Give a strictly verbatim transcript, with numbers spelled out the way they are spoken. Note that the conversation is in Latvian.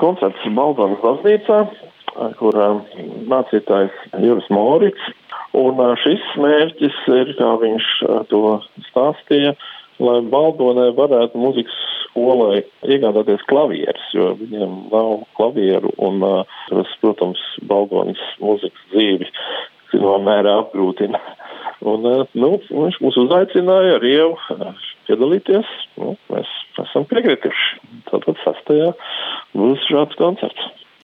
koncerts Baldonas baznīcā, kur mācītājs Juris Morits. Un šis mērķis ir, kā viņš to stāstīja, lai Baldonai varētu muzikas skolai iegādāties klavierus, jo viņiem nav klavieru un tas, protams, Baldonas muzikas dzīvi zināmā mērā apgrūtina. Un, nu, viņš mūs uzaicināja ar Ievu piedalīties. Nu, mēs esam piekrituši. Tātad sastajā būs šāds koncerts.